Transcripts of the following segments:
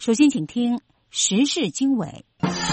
首先请听时事经纬。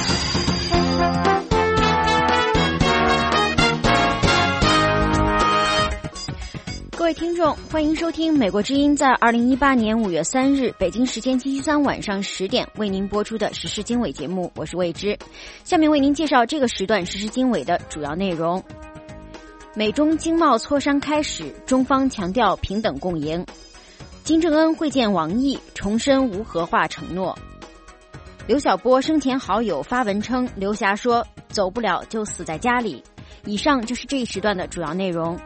各位听众，欢迎收听美国之音在2018年5月3日北京时间星期三晚上10点为您播出的时事经纬节目，我是魏之。下面为您介绍这个时段时事经纬的主要内容。美中经贸磋商开始，中方强调平等共赢。金正恩会见王毅，重申无核化承诺。刘晓波生前好友发文称，刘霞说走不了就死在家里。以上就是这一时段的主要内容。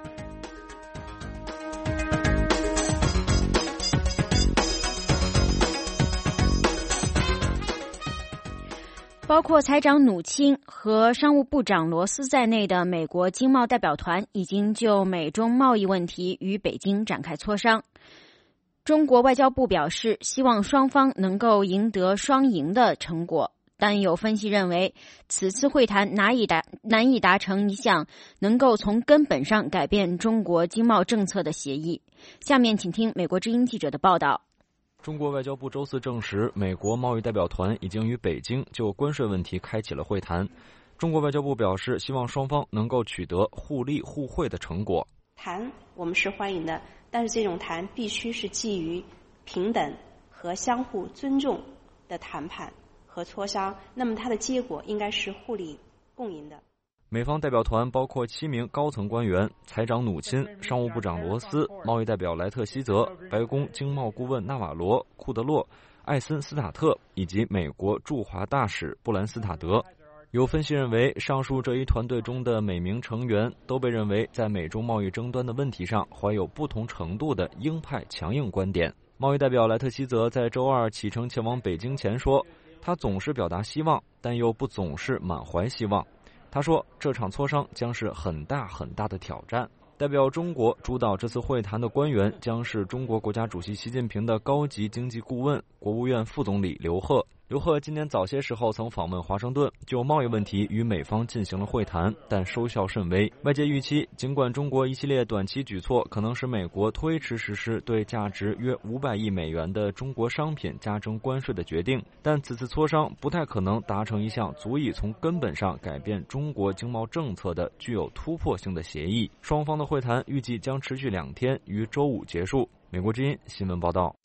包括财长努钦和商务部长罗斯在内的美国经贸代表团已经就美中贸易问题与北京展开磋商。中国外交部表示，希望双方能够赢得双赢的成果，但有分析认为，此次会谈难以达成一项能够从根本上改变中国经贸政策的协议。下面请听美国之音记者的报道。 中国外交部周四证实，美国贸易代表团已经与北京就关税问题开启了会谈。中国外交部表示，希望双方能够取得互利互惠的成果。 谈我们是欢迎的，但是这种谈必须是基于平等和相互尊重的谈判和磋商，那么它的结果应该是互利共赢的。 美方代表团包括7名高层官员，财长努钦、商务部长罗斯、贸易代表莱特希泽、白宫经贸顾问纳瓦罗、库德洛、艾森斯塔特以及美国驻华大使布兰斯塔德。有分析认为，上述这一团队中的每名成员都被认为在美中贸易争端的问题上怀有不同程度的鹰派强硬观点。贸易代表莱特希泽在周二启程前往北京前说，他总是表达希望，但又不总是满怀希望。他说，这场磋商将是很大很大的挑战。代表中国主导这次会谈的官员将是中国国家主席习近平的高级经济顾问、国务院副总理刘鹤。刘鹤今年早些时候曾访问华盛顿，就贸易问题与美方进行了会谈，但收效甚微。外界预期，尽管中国一系列短期举措可能使美国推迟实施对价值约500亿美元的中国商品加征关税的决定，但此次磋商不太可能达成一项足以从根本上改变中国经贸政策的具有突破性的协议。双方的会谈预计将持续2天，于周五结束。美国之音新闻报道。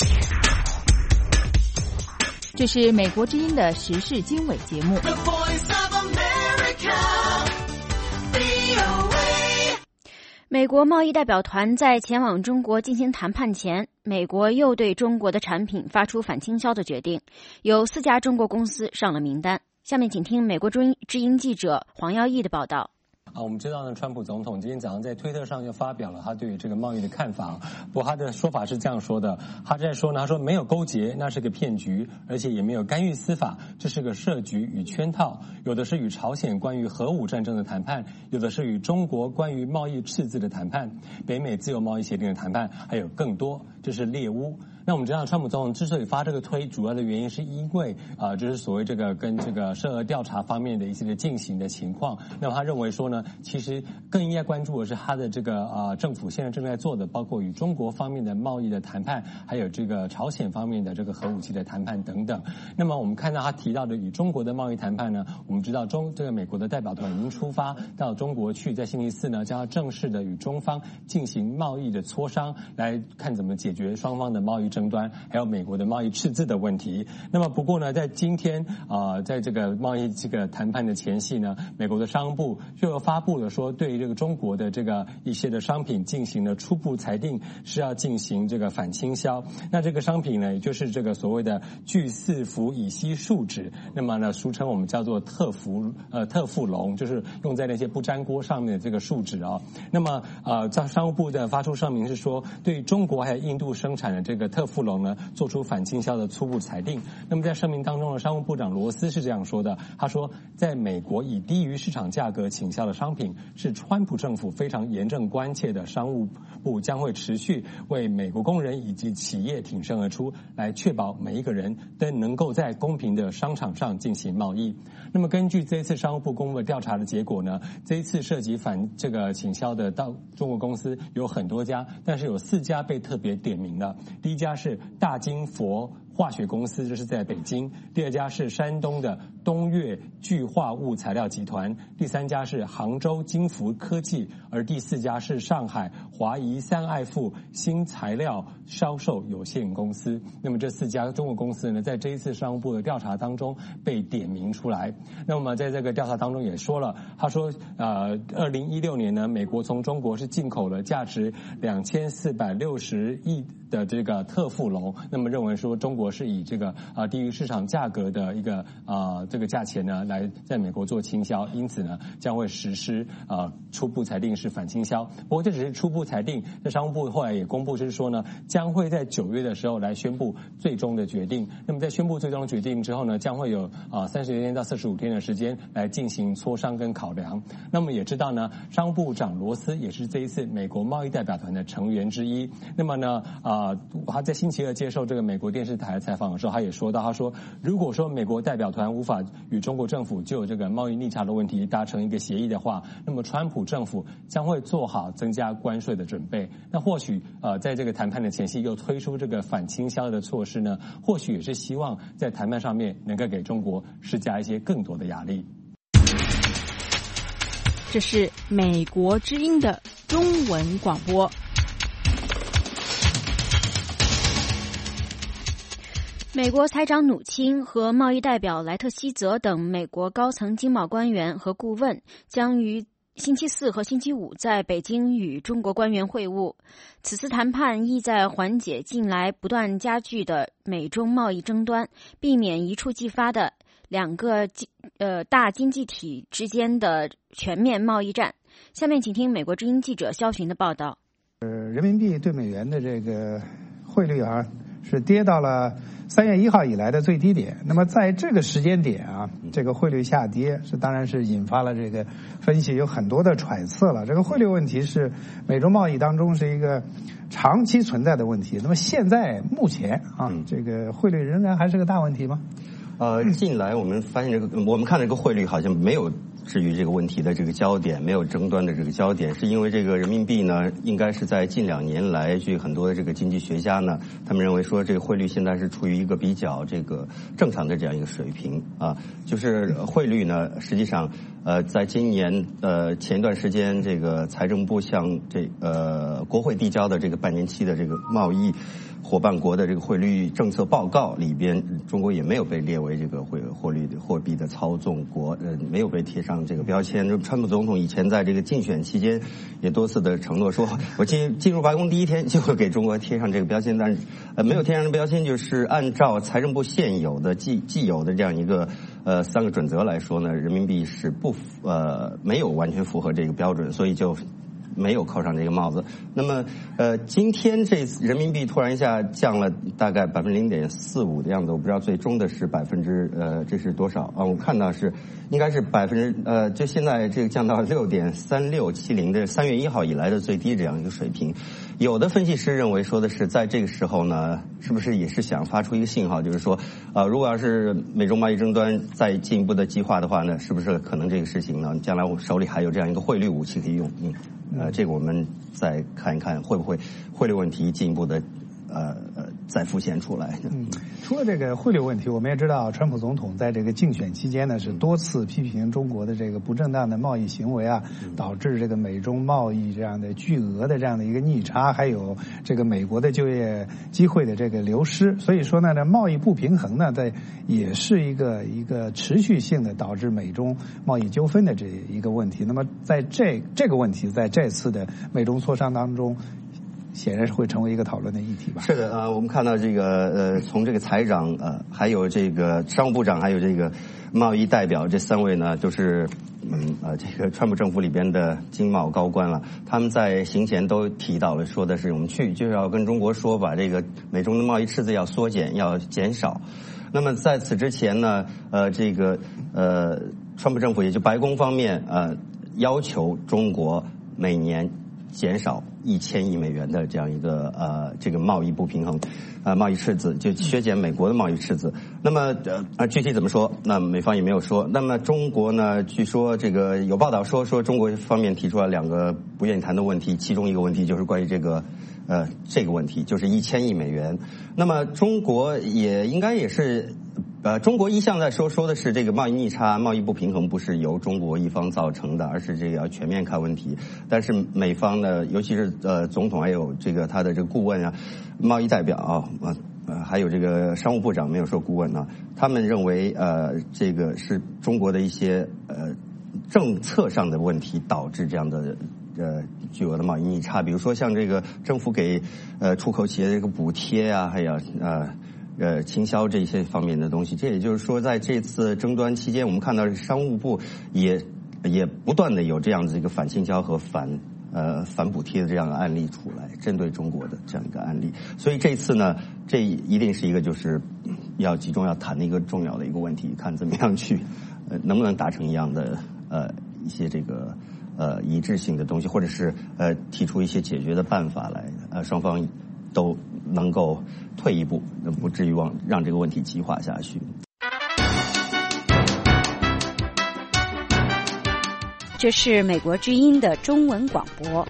这是美国之音的时事经纬节目。 美国贸易代表团在前往中国进行谈判前，美国又对中国的产品发出反倾销的决定，有4家中国公司上了名单。下面请听美国之音记者黄耀义的报道。 我们知道呢，川普总统今天早上在推特上就发表了他对于这个贸易的看法。不过他的说法是这样说的，他在说呢，他说没有勾结，那是个骗局，而且也没有干预司法，这是个设局与圈套。有的是与朝鲜关于核武战争的谈判，有的是与中国关于贸易赤字的谈判，北美自由贸易协定的谈判，还有更多，这是猎巫。那我们知道，川普总统之所以发这个推，主要的原因是因为就是所谓这个跟这个涉俄调查方面的一些的进行的情况。那么他认为说呢，其实更应该关注的是他的这个政府现在正在做的，包括与中国方面的贸易的谈判，还有这个朝鲜方面的这个核武器的谈判等等。那么我们看到他提到的与中国的贸易谈判呢，我们知道这个美国的代表团已经出发到中国去，在星期4呢将要正式的与中方进行贸易的磋商，来看怎么解决双方的贸易争端，还有美国的贸易赤字的问题。那么不过呢，在今天在这个贸易这个谈判的前夕呢，美国的商务部就发布了说，对于这个中国的这个一些的商品进行了初步裁定，是要进行这个反倾销。那这个商品呢，也就是这个所谓的聚四氟乙烯树脂，那么呢，俗称我们叫做特富龙，就是用在那些不粘锅上面的这个树脂啊。那么在商务部的发出声明是说，对中国还有印度生产的这个特富龙呢，做出反倾销的初步裁定。那么在声明当中呢，商务部长罗斯是这样说的，他说，在美国以低于市场价格倾销的商品是川普政府非常严正关切的，商务部将会持续为美国工人以及企业挺身而出，来确保每一个人都能够在公平的商场上进行贸易。那么根据这一次商务部公布的调查的结果呢，这一次涉及反这个倾销的到中国公司有很多家，但是有4家被特别点名了。第一家是大金佛化学公司，这是在北京；第2家是山东的东岳聚化物材料集团；第3家是杭州金福科技，而第4家是上海华谊三爱富新材料销售有限公司。那么这4家中国公司呢，在这一次商务部的调查当中被点名出来。那么在这个调查当中也说了，他说2016年呢，美国从中国是进口了价值2460亿的这个特富龙，那么认为说中国是以这个低于市场价格的一个这个价钱呢来在美国做倾销，因此呢将会实施初步裁定是反倾销。不过这只是初步裁定，这商务部后来也公布是说呢，将会在9月的时候来宣布最终的决定。那么在宣布最终的决定之后呢，将会有30天到45天的时间来进行磋商跟考量。那么也知道呢，商务部长罗斯也是这一次美国贸易代表团的成员之一。那么呢他在星期2接受这个美国电视台采访的时候，他也说到，他说如果说美国代表团无法与中国政府就这个贸易逆差的问题达成一个协议的话，那么川普政府将会做好增加关税的准备。那或许在这个谈判的前夕又推出这个反倾销的措施呢，或许也是希望在谈判上面能够给中国施加一些更多的压力。 这是美国之音的中文广播。 美国财长努钦和贸易代表莱特希泽等美国高层经贸官员和顾问将于星期4和星期5在北京与中国官员会晤。此次谈判意在缓解近来不断加剧的美中贸易争端，避免一触即发的2个大经济体之间的全面贸易战。下面请听美国之音记者肖寻的报道。 人民币对美元的这个汇率是跌到了3月1号以来的最低点。那么在这个时间点这个汇率下跌当然是引发了这个分析有很多的揣测了。这个汇率问题是美中贸易当中是一个长期存在的问题。那么现在目前这个汇率仍然还是个大问题吗？ 近来我们发现我们看这个汇率好像没有至于这个问题的这个焦点，没有争端的这个焦点，是因为这个人民币呢，应该是在近2年来，据很多的这个经济学家呢，他们认为说这个汇率现在是处于一个比较这个正常的这样一个水平就是汇率呢，实际上在今年前一段时间，这个财政部向国会递交的这个半年期的这个贸易伙伴国的这个汇率政策报告里边，中国也没有被列为这个货币的操纵国，没有被贴上这个标签。川普总统以前在这个竞选期间也多次的承诺说，我进入白宫第一天就会给中国贴上这个标签，但是没有贴上这个标签，就是按照财政部现有的既有的这样一个3个准则来说呢，人民币是没有完全符合这个标准，所以就没有扣上这个帽子。那么今天这人民币突然一下降了大概0.45%的样子，我不知道最终的是这是多少我看到是应该是就现在这个降到6.3670的3月1号以来的最低这样一个水平。有的分析师认为说的是在这个时候呢，是不是也是想发出一个信号，就是说如果要是美中贸易争端再进一步的激化的话呢，是不是可能这个事情呢，将来我手里还有这样一个汇率武器可以用这个我们再看一看会不会汇率问题进一步的再浮现出来。 除了这个汇率问题，我们也知道川普总统在这个竞选期间呢，是多次批评中国的这个不正当的贸易行为导致这个美中贸易这样的巨额的这样的一个逆差，还有这个美国的就业机会的这个流失。所以说呢，贸易不平衡呢，也是一个持续性的导致美中贸易纠纷的这一个问题。那么在这个问题在这次的美中磋商当中，显然是会成为一个讨论的议题吧。 是的我们看到这个从这个财长还有这个商务部长还有这个贸易代表这3位呢，都是这个川普政府里边的经贸高官了。他们在行前都提到了，说的是我们就是要跟中国说，把这个美中的贸易赤字要缩减，要减少。那么在此之前呢这个川普政府也就白宫方面要求中国每年减少1000亿美元的这样一个这个贸易不平衡，贸易赤字，就削减美国的贸易赤字。那么具体怎么说？那美方也没有说。那么中国呢？据说这个有报道说中国方面提出了2个不愿意谈的问题，其中一个问题就是关于这个问题，就是1000亿美元。那么中国也应该也是。中国一向在说的是这个贸易逆差、贸易不平衡不是由中国一方造成的，而是这个要全面看问题。但是美方呢，尤其是总统还有这个他的这个顾问啊、贸易代表还有这个商务部长没有说顾问啊，他们认为这个是中国的一些政策上的问题导致这样的巨额的贸易逆差，比如说像这个政府给出口企业的这个补贴啊，还有倾销这些方面的东西。这也就是说，在这次争端期间，我们看到商务部也不断的有这样子一个反倾销和反补贴的这样的案例出来，针对中国的这样一个案例。所以这次呢，这一定是一个就是要集中要谈的一个重要的一个问题，看怎么样去能不能达成一样的一些这个一致性的东西，或者是提出一些解决的办法来，双方都能够退一步，不至于让这个问题激化下去。 这是美国之音的中文广播。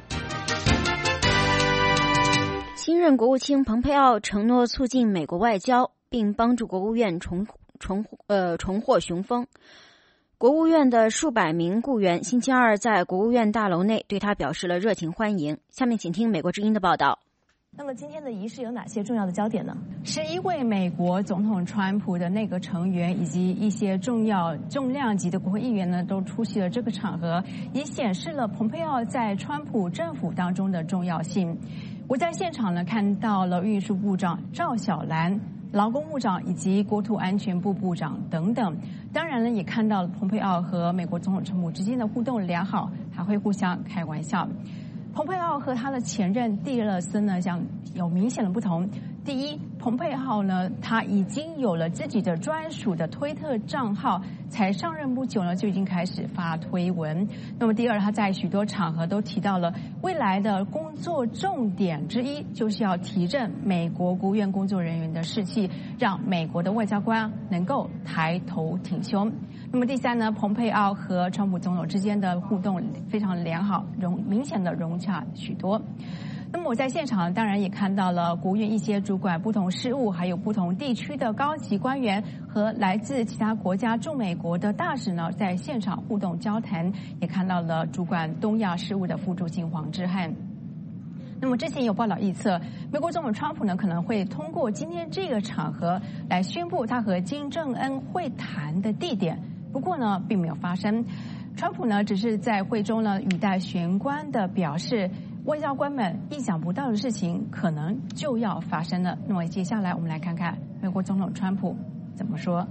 新任国务卿蓬佩奥承诺促进美国外交，并帮助国务院重获雄风。国务院的数百名雇员星期二在国务院大楼内对他表示了热情欢迎。下面请听美国之音的报道。 那么今天的仪式有哪些重要的焦点呢？11位美国总统川普的内阁成员以及一些重量级的国会议员呢，都出席了这个场合，也显示了蓬佩奥在川普政府当中的重要性。我在现场呢看到了运输部长赵小兰、劳工部长以及国土安全部部长等等。当然呢，也看到了蓬佩奥和美国总统川普之间的互动良好，还会互相开玩笑。蓬佩奥和他的前任蒂勒森呢，将有明显的不同。第一，蓬佩奥呢，他已经有了自己的专属的推特账号，才上任不久呢，就已经开始发推文。那么第二，他在许多场合都提到了未来的工作重点之一，就是要提振美国国务院工作人员的士气，让美国的外交官能够抬头挺胸。那么第三呢，蓬佩奥和川普总统之间的互动非常良好，明显的融洽许多。那么我在现场当然也看到了国务院一些主管不同事务还有不同地区的高级官员和来自其他国家驻美国的大使呢，在现场互动交谈，也看到了主管东亚事务的副主席黄之汉。那么之前有报道预测，美国总统川普呢可能会通过今天这个场合来宣布他和金正恩会谈的地点，不过呢并没有发生。川普呢只是在会中呢语带玄关的表示，外交官们意想不到的事情可能就要发生了。那么接下来我们来看看美国总统川普怎么说。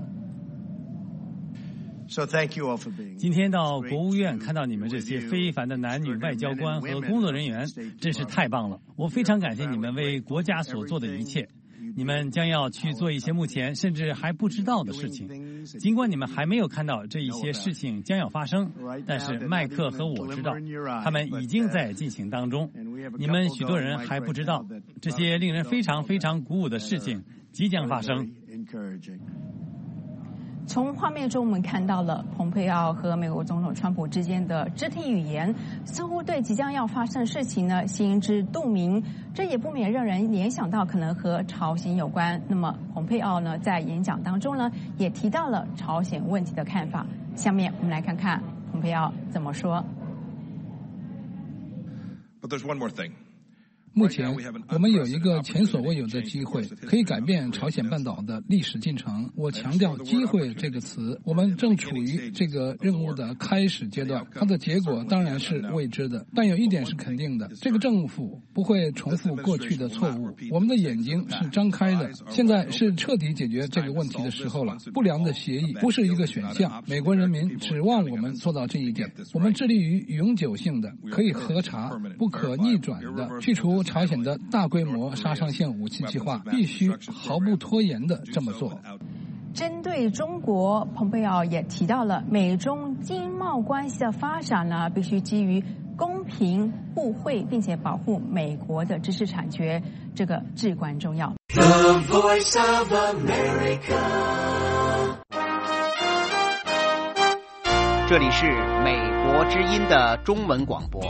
今天到国务院看到你们这些非凡的男女外交官和工作人员，真是太棒了！我非常感谢你们为国家所做的一切。你们将要去做一些目前甚至还不知道的事情，尽管你们还没有看到这一些事情将要发生，但是麦克和我知道，他们已经在进行当中。你们许多人还不知道，这些令人非常非常鼓舞的事情即将发生。 从画面中我们看到了蓬佩奥和美国总统川普之间的肢体语言，似乎对即将要发生的事情呢心知肚明，这也不免让人联想到可能和朝鲜有关。那么蓬佩奥呢在演讲当中呢也提到了朝鲜问题的看法。下面我们来看看蓬佩奥怎么说。 But there's one more thing. 目前，我们有一个前所未有的机会，可以改变朝鲜半岛的历史进程。我强调“机会”这个词，我们正处于这个任务的开始阶段，它的结果当然是未知的。但有一点是肯定的，这个政府不会重复过去的错误。我们的眼睛是张开的，现在是彻底解决这个问题的时候了。不良的协议不是一个选项，美国人民指望我们做到这一点。我们致力于永久性的、可以核查、不可逆转的去除 朝鲜的大规模杀伤性武器计划，必须毫不拖延地这么做。 针对中国，蓬佩奥也提到了美中经贸关系的发展呢，必须基于公平互惠，并且保护美国的知识产权，这个至关重要。 The Voice of America。 这里是美国之音的中文广播。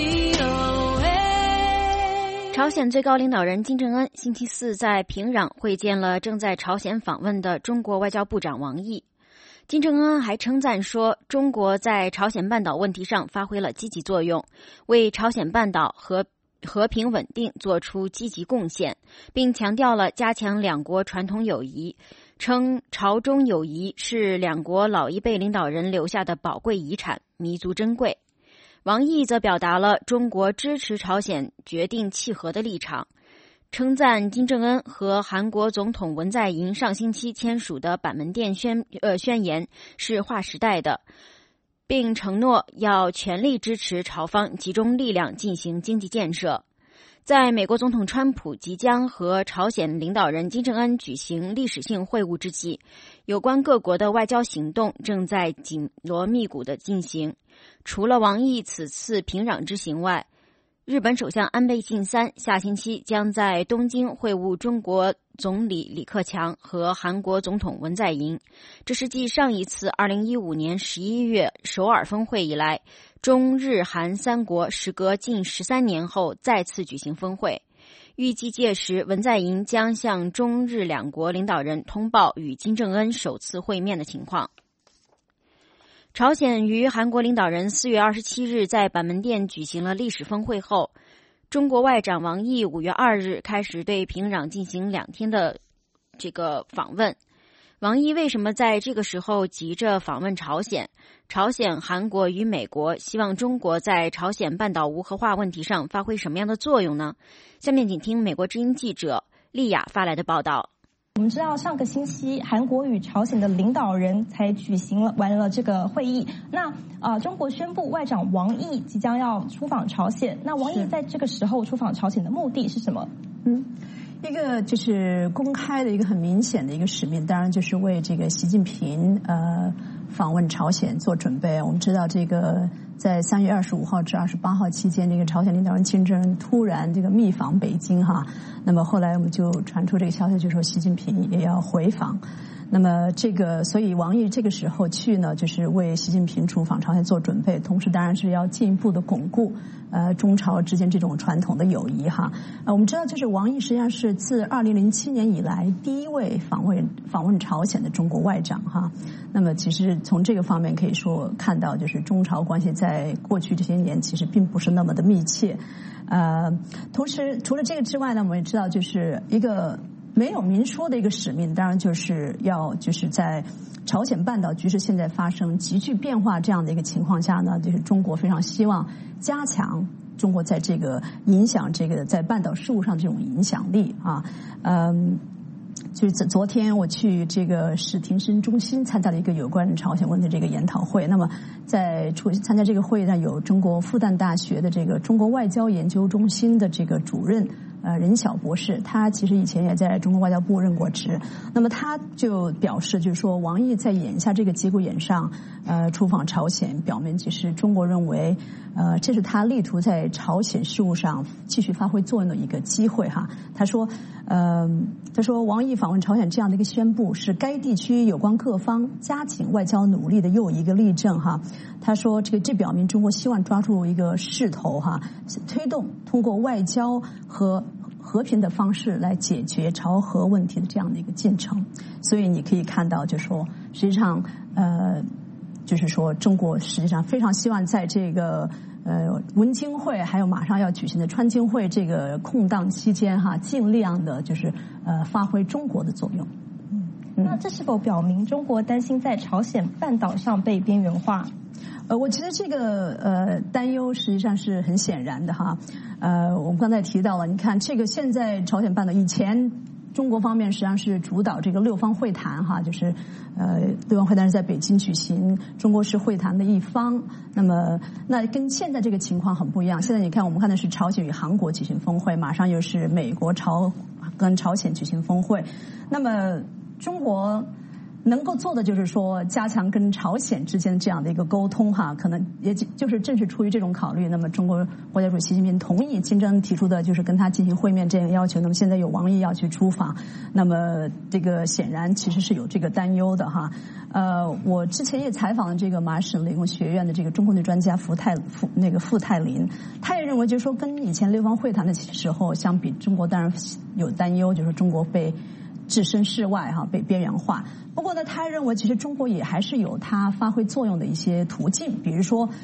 朝鲜最高领导人金正恩星期四在平壤会见了正在朝鲜访问的中国外交部长王毅。金正恩还称赞说，中国在朝鲜半岛问题上发挥了积极作用，为朝鲜半岛和平稳定做出积极贡献，并强调了加强两国传统友谊，称朝中友谊是两国老一辈领导人留下的宝贵遗产，弥足珍贵。王毅则表达了中国支持朝鲜决定契合的立场，称赞金正恩和韩国总统文在寅上星期签署的板门店宣言是划时代的，并承诺要全力支持朝方集中力量进行经济建设。在美国总统川普即将和朝鲜领导人金正恩举行历史性会晤之际，有关各国的外交行动正在紧锣密鼓地进行。除了王毅此次平壤之行外，日本首相安倍晋三下星期将在东京会晤中国总理李克强和韩国总统文在寅，这是继上一次2015年11月首尔峰会以来，中日韩三国时隔近13年后再次举行峰会。预计届时文在寅将向中日两国领导人通报与金正恩首次会面的情况。朝鲜与韩国领导人4月27日在板门店举行了历史峰会后，中国外长王毅5月2日开始对平壤进行2天的这个访问。王毅为什么在这个时候急着访问朝鲜？朝鲜、韩国与美国希望中国在朝鲜半岛无核化问题上发挥什么样的作用呢？下面请听美国之音记者丽雅发来的报道。 我们知道上个星期韩国与朝鲜的领导人才举行完了这个会议，那中国宣布外长王毅即将要出访朝鲜，那王毅在这个时候出访朝鲜的目的是什么？ 一个就是公开的一个很明显的一个使命，当然就是为这个习近平访问朝鲜做准备。我们知道这个在3月25号至28号期间，这个朝鲜领导人金正恩突然这个密访北京哈，那么后来我们就传出这个消息，就说习近平也要回访。那么所以王毅这个时候去呢，就是为习近平出访朝鲜做准备，同时当然是要进一步的巩固中朝之间这种传统的友谊哈。我们知道，就是王毅实际上是自2007年以来第一位访问朝鲜的中国外长哈。那么其实从这个方面可以说看到，就是中朝关系在过去这些年其实并不是那么的密切。同时除了这个之外呢，我们也知道就是一个没有明说的一个使命，当然就是在朝鲜半岛局势现在发生急剧变化这样的一个情况下呢，就是中国非常希望加强中国在这个影响这个在半岛事务上这种影响力啊。就是昨天我去这个史廷生中心参加了一个有关朝鲜问题这个研讨会，那么在参加这个会呢，有中国复旦大学的这个中国外交研究中心的这个主任任晓博士，他其实以前也在中国外交部任过职。那么他就表示，就是说王毅在眼下这个节骨眼上出访朝鲜，表明其实中国认为这是他力图在朝鲜事务上继续发挥作用的一个机会哈。他说王毅访问朝鲜这样的一个宣布，是该地区有关各方加紧外交努力的又一个例证哈。他说这表明中国希望抓住一个势头哈，推动通过外交和和平的方式来解决朝核问题的这样的一个进程。所以你可以看到，就是说实际上就是说中国实际上非常希望在这个文经会还有马上要举行的川金会这个空档期间哈，尽量的就是发挥中国的作用。 那这是否表明中国担心在朝鲜半岛上被边缘化？ 我觉得这个担忧实际上是很显然的哈。我们刚才提到了，你看这个现在朝鲜半岛以前中国方面实际上是主导这个六方会谈哈，就是六方会谈是在北京举行，中国是会谈的一方。那跟现在这个情况很不一样。现在你看，我们看的是朝鲜与韩国举行峰会，马上又是美国跟朝鲜举行峰会。那么中国能够做的就是说加强跟朝鲜之间这样的一个沟通哈，可能也就是正是出于这种考虑，那么中国国家主席习近平同意金正恩提出的就是跟他进行会面这样要求，那么现在有王毅要去出访，那么这个显然其实是有这个担忧的哈。我之前也采访了这个麻省理工学院的这个中共的专家傅泰林，他也认为就是说跟以前六方会谈的时候相比，中国当然有担忧，就是说中国被置身事外哈，被边缘化。不过呢，他认为其实中国也还是有它发挥作用的一些途径，比如说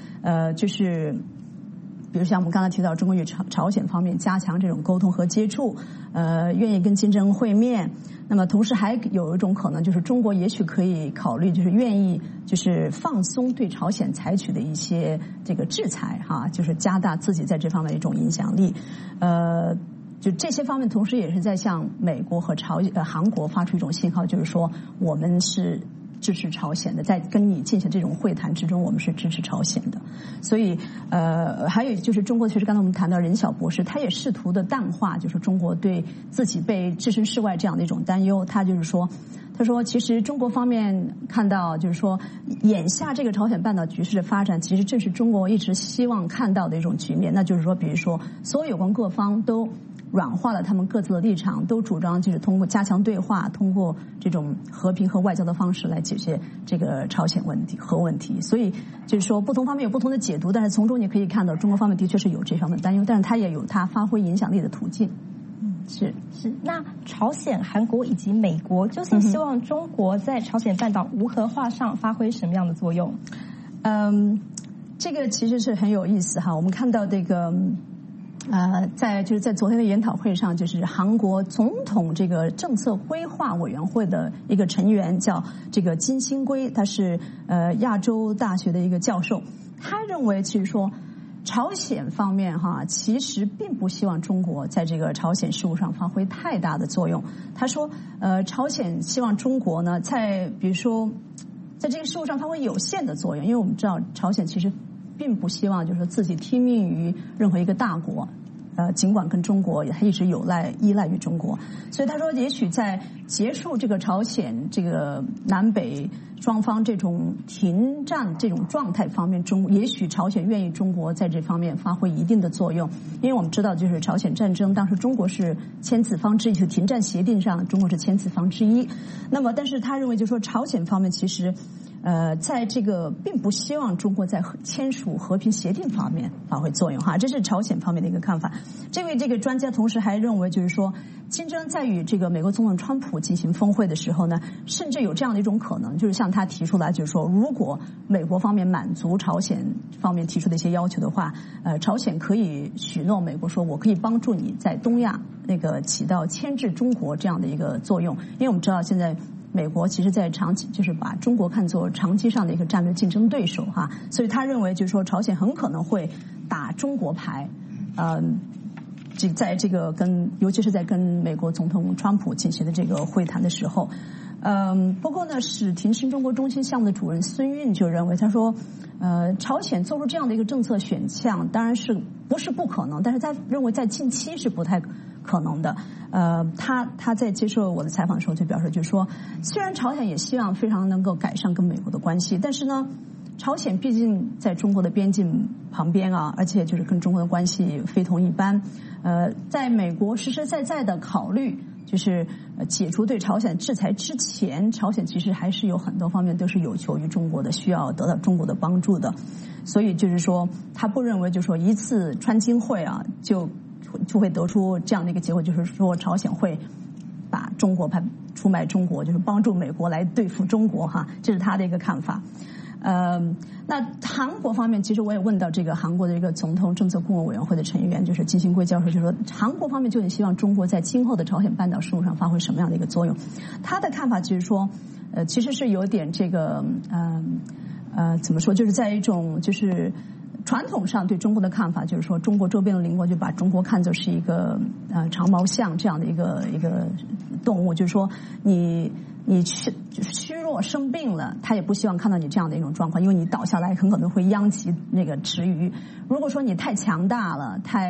比如像我们刚才提到，中国与朝鲜方面加强这种沟通和接触，愿意跟金正恩会面。那么同时还有一种可能，就是中国也许可以考虑，就是愿意就是放松对朝鲜采取的一些这个制裁哈，就是加大自己在这方面的一种影响力。就这些方面，同时也是在向美国和韩国发出一种信号，就是说我们是支持朝鲜的，在跟你进行这种会谈之中，我们是支持朝鲜的。所以还有就是中国，其实刚才我们谈到任晓博士，他也试图的淡化就是中国对自己被置身事外这样的一种担忧。他说其实中国方面看到就是说眼下这个朝鲜半岛局势的发展，其实正是中国一直希望看到的一种局面，那就是说比如说所有有关各方都软化了他们各自的立场，都主张就是通过加强对话，通过这种和平和外交的方式来解决这个朝鲜问题核问题。所以就是说不同方面有不同的解读，但是从中你可以看到中国方面的确是有这方面的担忧，但是它也有它发挥影响力的途径。是。 那朝鲜、韩国以及美国究竟希望中国在朝鲜半岛无核化上发挥什么样的作用？ 这个其实是很有意思哈。我们看到这个在昨天的研讨会上，就是韩国总统这个政策规划委员会的一个成员叫这个金星圭，他是亚洲大学的一个教授，他认为其实说朝鲜方面哈，其实并不希望中国在这个朝鲜事务上发挥太大的作用。他说朝鲜希望中国呢，比如说在这个事务上发挥有限的作用，因为我们知道朝鲜其实并不希望就是自己听命于任何一个大国，尽管跟中国也一直依赖于中国，所以他说也许在结束这个朝鲜这个南北双方这种停战这种状态方面，也许朝鲜愿意中国在这方面发挥一定的作用，因为我们知道就是朝鲜战争当时中国是签字方之一，就停战协定上中国是签字方之一。那么但是他认为就是说朝鲜方面其实在这个并不希望中国在签署和平协定方面发挥作用哈，这是朝鲜方面的一个看法。这位这个专家同时还认为，就是说金正恩在与这个美国总统川普进行峰会的时候呢，甚至有这样的一种可能，就是向他提出来，就是说如果美国方面满足朝鲜方面提出的一些要求的话，朝鲜可以许诺美国说，我可以帮助你在东亚那个起到牵制中国这样的一个作用，因为我们知道现在美国其实在长期就是把中国看作长期上的一个战略竞争对手哈，所以他认为就是说朝鲜很可能会打中国牌，在这个尤其是在跟美国总统川普进行的这个会谈的时候，不过呢，史廷新中国中心项目的主任孙运就认为，他说，朝鲜做出这样的一个政策选项，当然是不是不可能，但是他认为在近期是不太可能的。他在接受我的采访的时候就表示，就是说，虽然朝鲜也希望非常能够改善跟美国的关系，但是呢，朝鲜毕竟在中国的边境旁边啊，而且就是跟中国的关系非同一般。在美国实实在在的考虑就是解除对朝鲜制裁之前，朝鲜其实还是有很多方面都是有求于中国的，需要得到中国的帮助的。所以就是说，他不认为就是说一次川金会啊就会得出这样的一个结果，就是说朝鲜会把中国出卖中国，就是帮助美国来对付中国哈，这是他的一个看法。那韩国方面，其实我也问到这个韩国的一个总统政策顾问委员会的成员，就是金星圭教授，就说韩国方面究竟希望中国在今后的朝鲜半岛事务上发挥什么样的一个作用？他的看法就是说，其实是有点这个怎么说，就是在一种就是传统上对中国的看法，就是说中国周边的邻国就把中国看作是一个长毛象这样的一个动物，就是说你虚弱生病了，他也不希望看到你这样的一种状况，因为你倒下来很可能会殃及那个池鱼。如果说你太强大了，太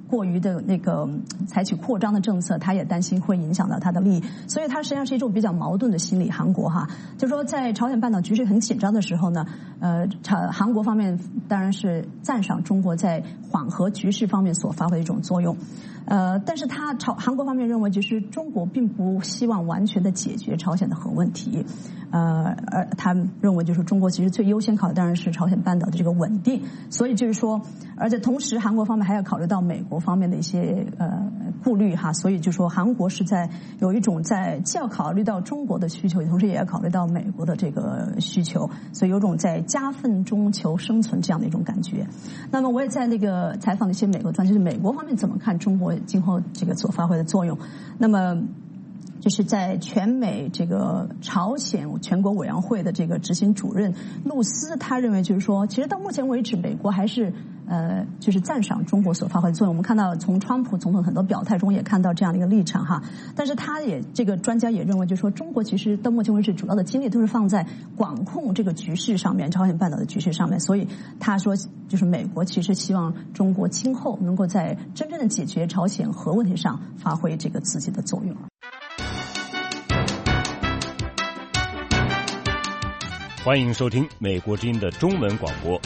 过于的那个采取扩张的政策，他也担心会影响到他的利益，所以他实际上是一种比较矛盾的心理。韩国哈，就是说在朝鲜半岛局势很紧张的时候呢，韩国方面当然是赞赏中国在缓和局势方面所发挥的一种作用。但是韩国方面认为，就是中国并不希望完全的解决朝鲜的核问题，而他认为就是中国其实最优先考虑当然是朝鲜半岛的这个稳定，所以就是说，而且同时韩国方面还要考虑到美国方面的一些顾虑哈，所以就说韩国是在有一种在既要考虑到中国的需求，同时也要考虑到美国的这个需求，所以有种在夹缝中求生存这样的一种感觉。那么我也在那个采访的一些美国专家，就是美国方面怎么看中国今后这个所发挥的作用。那么就是在全美这个朝鲜全国委员会的这个执行主任露丝，他认为就是说，其实到目前为止，美国还是就是赞赏中国所发挥的作用。我们看到从川普总统很多表态中也看到这样的一个立场哈。但是他也这个专家也认为，就是说中国其实到目前为止主要的精力都是放在管控这个局势上面，朝鲜半岛的局势上面。所以他说，就是美国其实希望中国今后能够在真正的解决朝鲜核问题上发挥这个自己的作用。 欢迎收听美国之音的中文广播。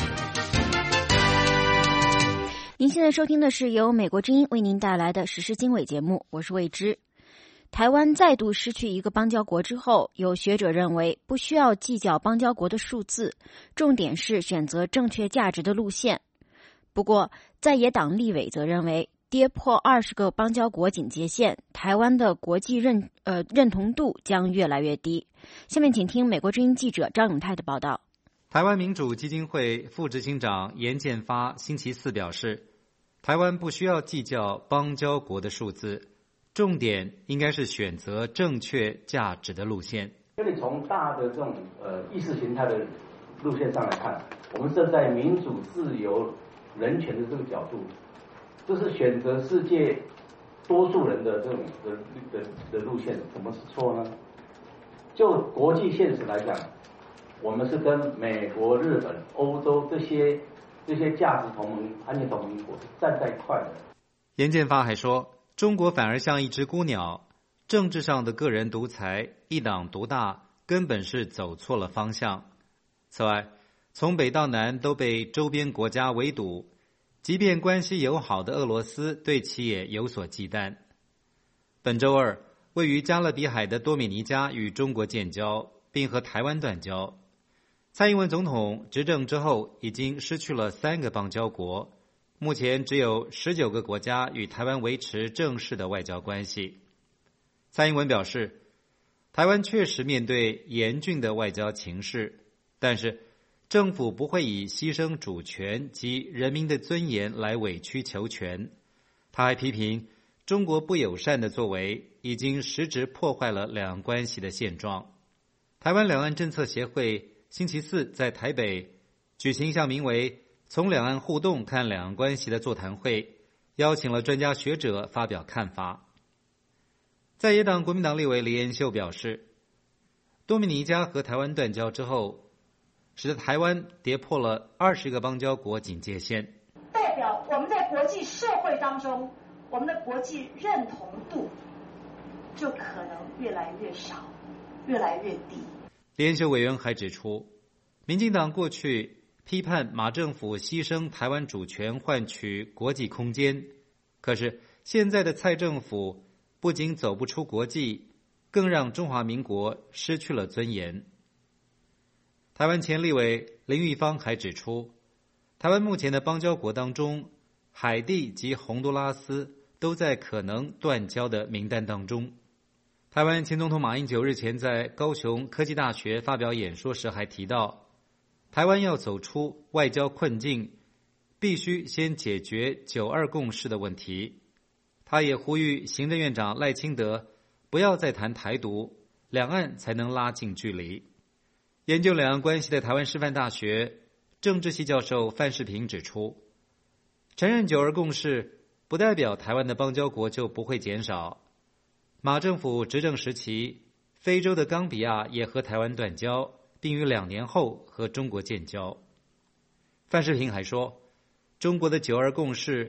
您现在收听的是由美国之音为您带来的时事经纬节目，我是魏之。台湾再度失去一个邦交国之后，有学者认为不需要计较邦交国的数字，重点是选择正确价值的路线。不过在野党立委则认为，跌破20个邦交国警戒线，台湾的国际认同度将越来越低。下面请听美国之音记者张永泰的报道。 台湾民主基金会副执行长严建发星期四表示，台湾不需要计较邦交国的数字，重点应该是选择正确价值的路线。 因为从大的这种意识形态的路线上来看，我们站在民主、自由、人权的这个角度，就是选择世界多数人的这种的路线，怎么是错呢？就国际现实来讲，我们是跟美国、日本、欧洲这些价值同盟、安全同盟国站在一块的。 严建发还说，中国反而像一只孤鸟，政治上的个人独裁、一党独大，根本是走错了方向。此外，从北到南都被周边国家围堵，即便关系友好的俄罗斯对其也有所忌惮。本周二，位于加勒比海的多米尼加与中国建交，并和台湾断交。蔡英文总统执政之后，已经失去了3个邦交国，目前只有19个国家与台湾维持正式的外交关系。蔡英文表示，台湾确实面对严峻的外交情势，但是政府不会以牺牲主权及人民的尊严来委曲求全。他还批评中国不友善的作为已经实质破坏了两岸关系的现状。台湾两岸政策协会星期四在台北举行一项名为“从两岸互动看两岸关系”的座谈会，邀请了专家学者发表看法。在野党国民党立委李彦秀表示，多米尼加和台湾断交之后，使得台湾跌破了20个邦交国警戒线， 代表我们在国际社会当中，我们的国际认同度就可能越来越少，越来越低。 李彦秀委员还指出，民进党过去批判马政府牺牲台湾主权换取国际空间，可是现在的蔡政府不仅走不出国际，更让中华民国失去了尊严。台湾前立委林玉芳还指出，台湾目前的邦交国当中，海地及洪都拉斯都在可能断交的名单当中。台湾前总统马英九日前在高雄科技大学发表演说时还提到，台湾要走出外交困境，必须先解决9·2共识的问题。他也呼吁行政院长赖清德不要再谈台独，两岸才能拉近距离。研究两岸关系的台湾师范大学政治系教授范世平指出，承认9·2共识不代表台湾的邦交国就不会减少。马政府执政时期，非洲的冈比亚也和台湾断交，并于2年后和中国建交。范世平还说，中国的9·2共识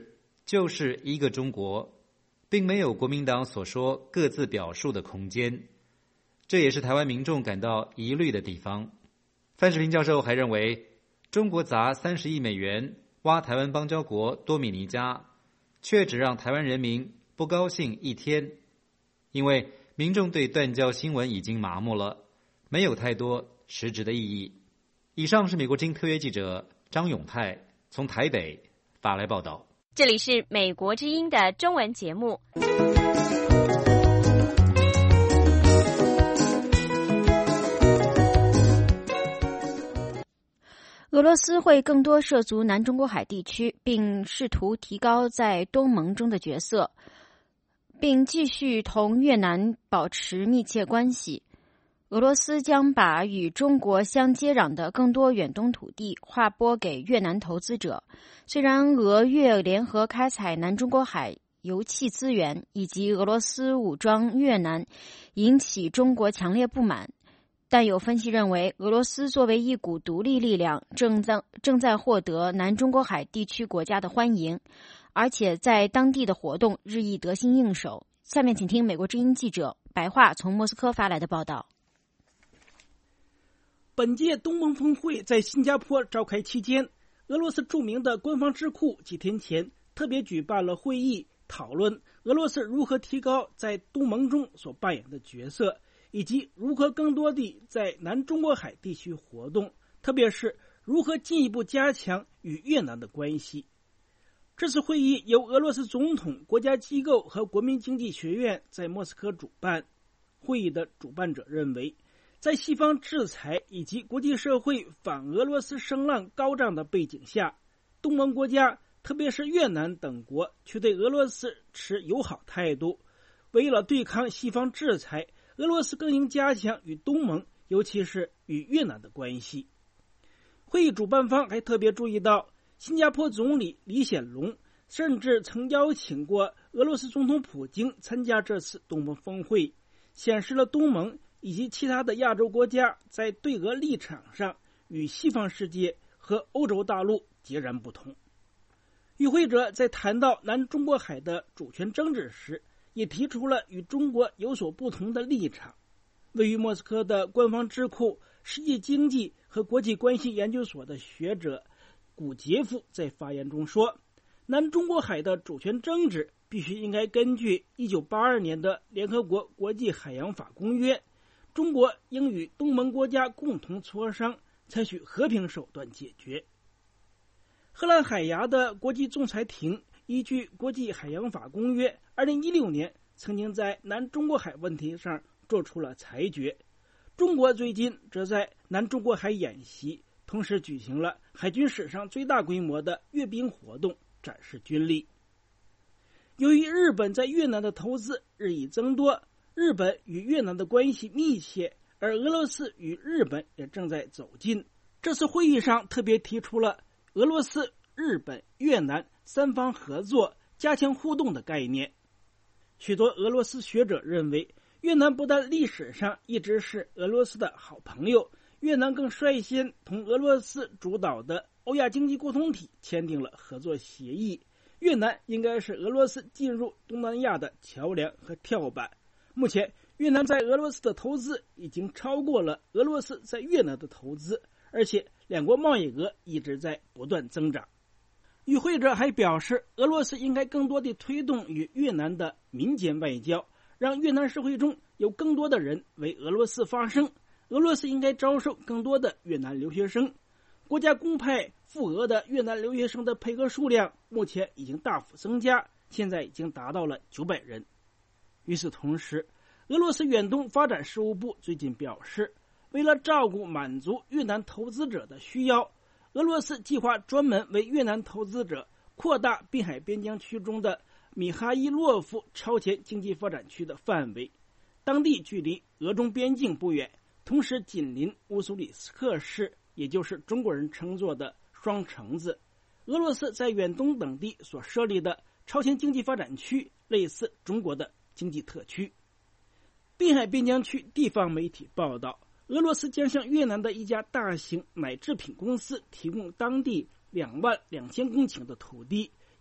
就是一个中国，并没有国民党所说各自表述的空间，这也是台湾民众感到疑虑的地方。范世平教授还认为，中国砸30亿美元挖台湾邦交国多米尼加，却只让台湾人民不高兴一天，因为民众对断交新闻已经麻木了，没有太多实质的意义。以上是美国之音特约记者张永泰从台北发来报道。 这里是美国之音的中文节目。俄罗斯会更多涉足南中国海地区，并试图提高在东盟中的角色，并继续同越南保持密切关系。俄罗斯将把与中国相接壤的更多远东土地划拨给越南投资者。虽然俄越联合开采南中国海油气资源以及俄罗斯武装越南引起中国强烈不满，但有分析认为，俄罗斯作为一股独立力量，正在获得南中国海地区国家的欢迎，而且在当地的活动日益得心应手。下面请听美国之音记者白桦从莫斯科发来的报道。 本届东盟峰会在新加坡召开期间，俄罗斯著名的官方智库几天前特别举办了会议，讨论俄罗斯如何提高在东盟中所扮演的角色，以及如何更多地在南中国海地区活动，特别是如何进一步加强与越南的关系。这次会议由俄罗斯总统、国家机构和国民经济学院在莫斯科主办。会议的主办者认为，在西方制裁以及国际社会反俄罗斯声浪高涨的背景下，东盟国家特别是越南等国却对俄罗斯持友好态度。为了对抗西方制裁，俄罗斯更应加强与东盟，尤其是与越南的关系。会议主办方还特别注意到，新加坡总理李显龙甚至曾邀请过俄罗斯总统普京参加这次东盟峰会，显示了东盟以及其他的亚洲国家在对俄立场上与西方世界和欧洲大陆截然不同。与会者在谈到南中国海的主权争执时，也提出了与中国有所不同的立场。位于莫斯科的官方智库世界经济和国际关系研究所的学者古杰夫在发言中说，南中国海的主权争执必须应该根据1982年的联合国国际海洋法公约，中国应与东盟国家共同磋商，采取和平手段解决。荷兰海牙的国际仲裁庭依据国际海洋法公约2016年曾经在南中国海问题上做出了裁决。中国最近则在南中国海演习，同时举行了海军史上最大规模的阅兵活动，展示军力。由于日本在越南的投资日益增多，日本与越南的关系密切，而俄罗斯与日本也正在走近。这次会议上特别提出了俄罗斯、日本、越南三方合作、加强互动的概念。许多俄罗斯学者认为，越南不但历史上一直是俄罗斯的好朋友，越南更率先同俄罗斯主导的欧亚经济共同体签订了合作协议。越南应该是俄罗斯进入东南亚的桥梁和跳板。目前，越南在俄罗斯的投资已经超过了俄罗斯在越南的投资，而且两国贸易额一直在不断增长。与会者还表示，俄罗斯应该更多地推动与越南的民间外交，让越南社会中有更多的人为俄罗斯发声。俄罗斯应该招收更多的越南留学生。国家公派赴俄的越南留学生的配额数量目前已经大幅增加，现在已经达到了900人。与此同时，俄罗斯远东发展事务部最近表示，为了照顾满足越南投资者的需要，俄罗斯计划专门为越南投资者扩大滨海边疆区中的米哈伊洛夫超前经济发展区的范围。当地距离俄中边境不远，同时紧邻乌苏里斯克市，也就是中国人称作的双城子。俄罗斯在远东等地所设立的超前经济发展区类似中国的经济特区。滨海边疆区地方媒体报道，俄罗斯将向越南的一家大型奶制品公司提供当地22000公顷的土地，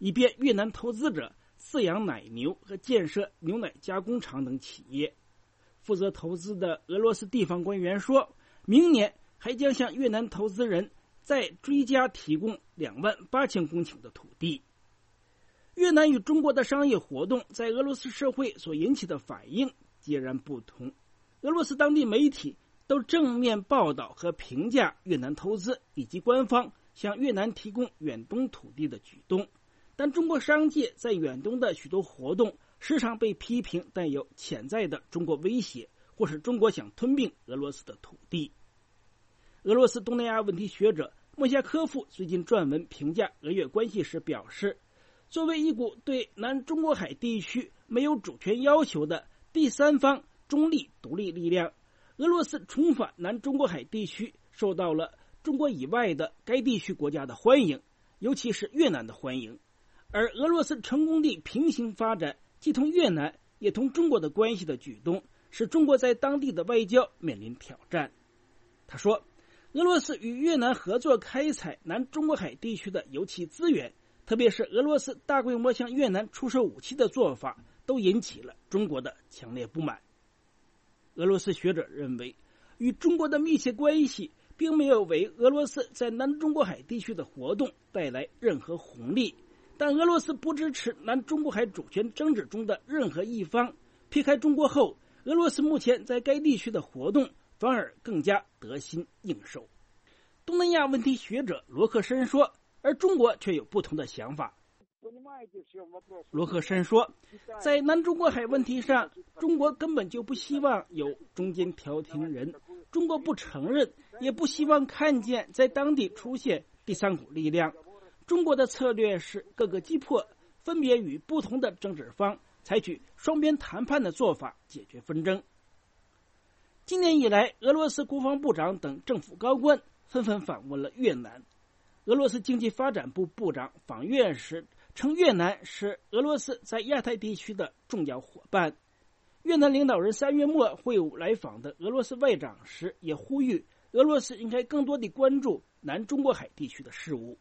以便越南投资者饲养奶牛和建设牛奶加工厂等企业。负责投资的俄罗斯地方官员说，明年还将向越南投资人再追加提供28000公顷的土地。越南与中国的商业活动在俄罗斯社会所引起的反应截然不同。俄罗斯当地媒体都正面报道和评价越南投资以及官方向越南提供远东土地的举动，但中国商界在远东的许多活动时常被批评带有潜在的中国威胁，或是中国想吞并俄罗斯的土地。俄罗斯东南亚问题学者莫夏科夫最近撰文评价俄越关系时表示，作为一股对南中国海地区没有主权要求的第三方中立独立力量，俄罗斯重返南中国海地区受到了中国以外的该地区国家的欢迎，尤其是越南的欢迎。而俄罗斯成功地平行发展既同越南也同中国的关系的举动，使中国在当地的外交面临挑战。他说，俄罗斯与越南合作开采南中国海地区的油气资源，特别是俄罗斯大规模向越南出售武器的做法，都引起了中国的强烈不满。俄罗斯学者认为，与中国的密切关系并没有为俄罗斯在南中国海地区的活动带来任何红利，但俄罗斯不支持南中国海主权争执中的任何一方。撇开中国后，俄罗斯目前在该地区的活动反而更加得心应手。东南亚问题学者罗克申说，而中国却有不同的想法。罗克申说，在南中国海问题上，中国根本就不希望有中间调停人，中国不承认，也不希望看见在当地出现第三股力量。中国的策略是各个击破，分别与不同的政治方采取双边谈判的做法解决纷争。今年以来，俄罗斯国防部长等政府高官纷纷访问了越南。俄罗斯经济发展部部长访越时称，越南是俄罗斯在亚太地区的重要伙伴。越南领导人3月末会晤来访的俄罗斯外长时，也呼吁俄罗斯应该更多地关注南中国海地区的事务。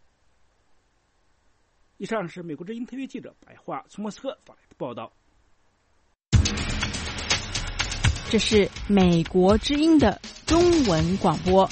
以上是美国之音特约记者白桦从莫斯科发来的报道。 这是美国之音的中文广播。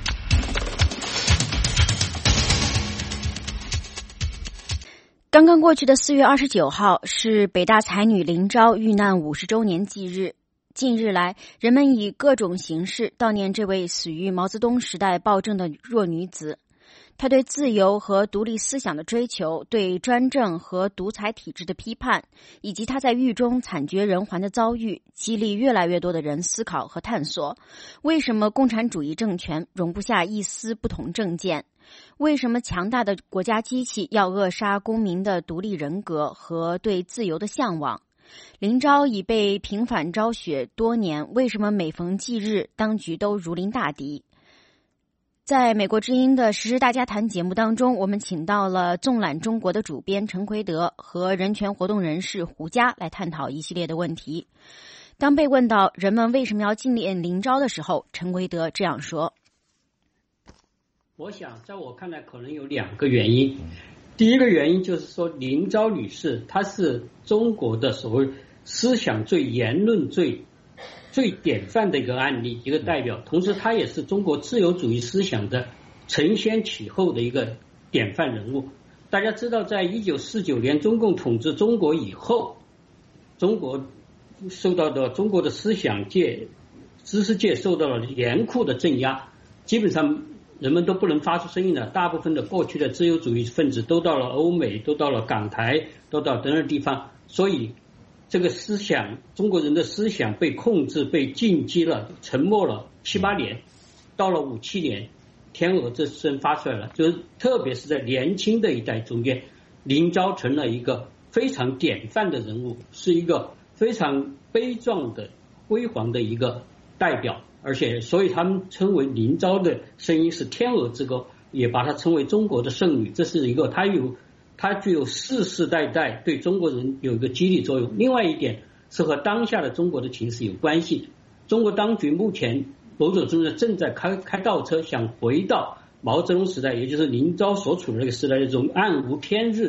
刚刚过去的4月29号是北大才女林昭遇难50周年忌日。近日来，人们以各种形式悼念这位死于毛泽东时代暴政的弱女子。她对自由和独立思想的追求，对专政和独裁体制的批判，以及她在狱中惨绝人寰的遭遇，激励越来越多的人思考和探索：为什么共产主义政权容不下一丝不同政见？为什么强大的国家机器要扼杀公民的独立人格和对自由的向往？林昭已被平反昭雪多年，为什么每逢忌日，当局都如临大敌？在美国之音的时事大家谈节目当中，我们请到了纵览中国的主编陈奎德和人权活动人士胡佳来探讨一系列的问题。当被问到人们为什么要纪念林昭的时候，陈奎德这样说： 我想在我看来可能有2个原因。第一个原因就是说，林昭女士她是中国的所谓思想最言论最典范的一个案例，一个代表，同时她也是中国自由主义思想的承先启后的一个典范人物。大家知道，在1949年中共统治中国以后，中国的思想界、知识界受到了严酷的镇压，基本上人们都不能发出声音了。大部分的过去的自由主义分子都到了欧美，都到了港台，都到等等地方，所以这个思想，中国人的思想被控制、被禁击了，沉默了7、8年。到了57年，天鹅之声发出来了，就是特别是在年轻的一代中间，林昭成了一个非常典范的人物，是一个非常悲壮的、辉煌的一个代表。而且所以他们称为林昭的声音是天鹅之歌，也把它称为中国的圣女。这是一个它具有世世代代对中国人有一个激励作用。另外一点是和当下的中国的情势有关系。中国当局目前某种程度正在开倒车，想回到毛泽东时代，也就是林昭所处的那个时代，这种暗无天日的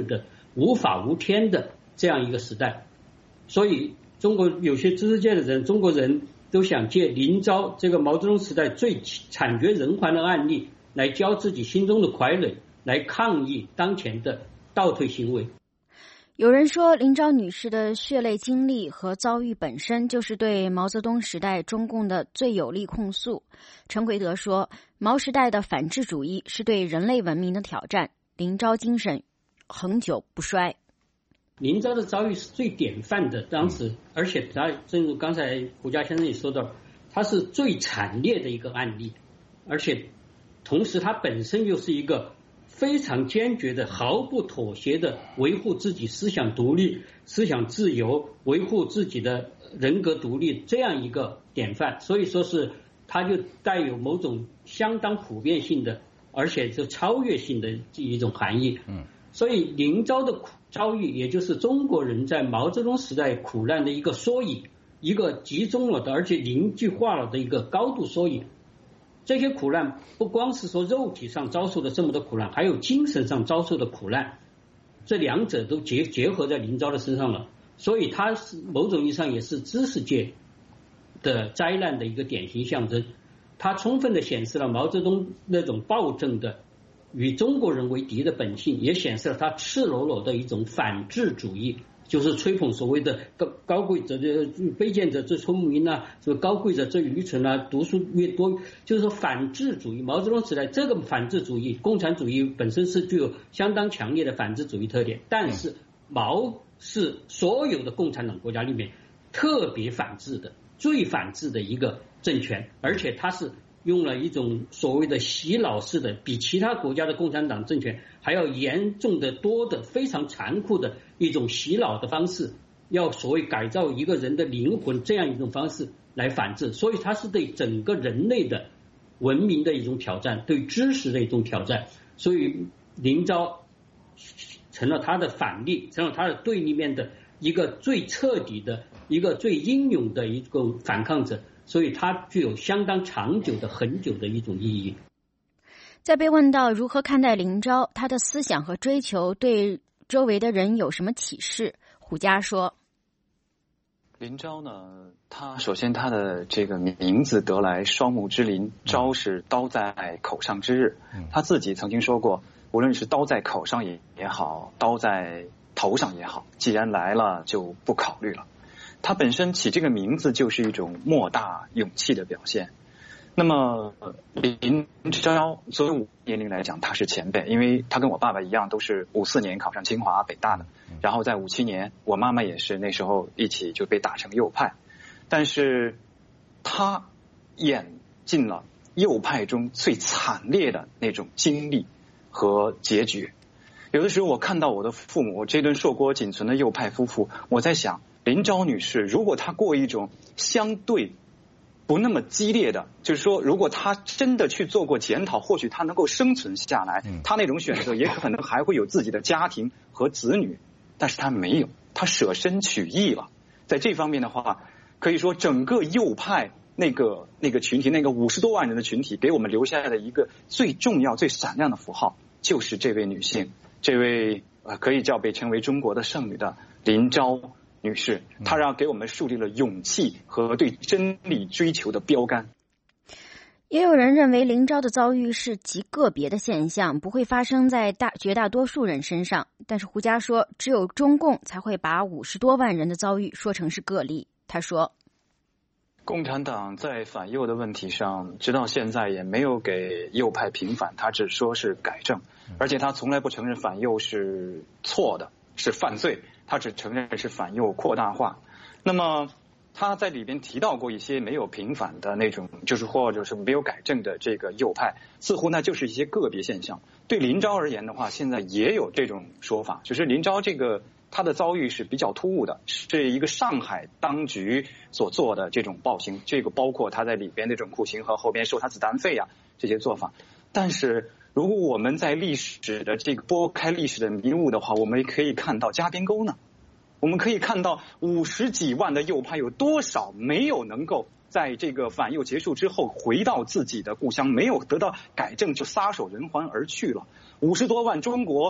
无法无天的这样一个时代。所以中国有些知识界的人，中国人都想借林昭这个毛泽东时代最惨绝人寰的案例来教自己心中的傀儡，来抗议当前的倒退行为。 有人说，林昭女士的血泪经历和遭遇本身就是对毛泽东时代中共的最有力控诉。陈奎德说，毛时代的反智主义是对人类文明的挑战，林昭精神恒久不衰。 林昭的遭遇是最典范的，当时，而且他正如刚才胡佳先生也说到，他是最惨烈的一个案例，而且同时他本身又是一个非常坚决的、毫不妥协的维护自己思想独立、思想自由、维护自己的人格独立这样一个典范。所以说是他就带有某种相当普遍性的，而且是超越性的一种含义。所以林昭的遭遇，也就是中国人在毛泽东时代苦难的一个缩影，一个集中了的而且凝聚化了的一个高度缩影。这些苦难不光是说肉体上遭受的这么多苦难，还有精神上遭受的苦难，这两者都结合在林昭的身上了。所以他是某种意义上也是知识界的灾难的一个典型象征。他充分的显示了毛泽东那种暴政的与中国人为敌的本性，也显示了他赤裸裸的一种反智主义，就是吹捧所谓的高贵者的卑贱者最聪明啊，这个高贵者最愚蠢啊，读书越多，就是说反智主义。毛泽东时代这个反智主义，共产主义本身是具有相当强烈的反智主义特点，但是毛是所有的共产党国家里面特别反智的、最反智的一个政权，而且他是用了一种所谓的洗脑式的，比其他国家的共产党政权还要严重的多的、非常残酷的一种洗脑的方式，要所谓改造一个人的灵魂这样一种方式来反制。所以它是对整个人类的文明的一种挑战，对知识的一种挑战。所以林昭成了他的反例，成了他的对立面的一个最彻底的、一个最英勇的一个反抗者。所以它具有相当长久的、很久的一种意义。 在被问到如何看待林昭，他的思想和追求对周围的人有什么启示，胡佳说： 林昭呢，他首先他的这个名字得来双目之林，昭是刀在口上之日。他自己曾经说过，无论是刀在口上也好，刀在头上也好，既然来了就不考虑了。他本身起这个名字就是一种莫大勇气的表现。那么林昭作为我年龄来讲，他是前辈，因为他跟我爸爸一样都是54年考上清华北大的，然后在57年我妈妈也是那时候一起就被打成右派，但是他演进了右派中最惨烈的那种经历和结局。有的时候我看到我的父母这对硕果仅存的右派夫妇，我在想林昭女士如果她过一种相对不那么激烈的，就是说如果她真的去做过检讨，或许她能够生存下来，她那种选择也可能还会有自己的家庭和子女，但是她没有，她舍身取义了。在这方面的话，可以说整个右派那个群体，那个50多万人的群体给我们留下来的一个最重要最闪亮的符号，就是这位女性，这位可以被称为中国的圣女的林昭女士，她让给我们树立了勇气和对真理追求的标杆。 也有人认为林昭的遭遇是极个别的现象，不会发生在绝大多数人身上。但是胡佳说，只有中共才会把50多万人的遭遇说成是个例。他说， 共产党在反右的问题上直到现在也没有给右派平反，他只说是改正，而且他从来不承认反右是错的，是犯罪，他只承认是反右扩大化。那么他在里边提到过一些没有平反的那种，就是或者是没有改正的这个右派，似乎呢就是一些个别现象。对林昭而言的话，现在也有这种说法，就是林昭这个他的遭遇是比较突兀的，是一个上海当局所做的这种暴行，这个包括他在里边那种酷刑和后边收他子弹费啊这些做法。但是如果我们在历史的这个拨开历史的迷雾的话，我们可以看到加边沟呢，我们可以看到50几万的右派有多少没有能够在这个反右结束之后回到自己的故乡，没有得到改正就撒手人寰而去了。50多万中国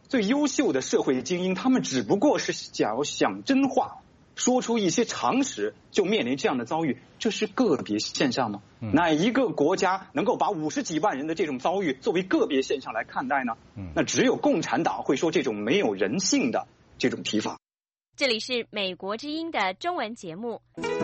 最优秀的社会精英，他们只不过是想真话，说出一些常识，就面临这样的遭遇，这是个别现象吗？哪一个国家能够把50几万人的这种遭遇作为个别现象来看待呢？那只有共产党会说这种没有人性的这种提法。 这里是美国之音的中文节目。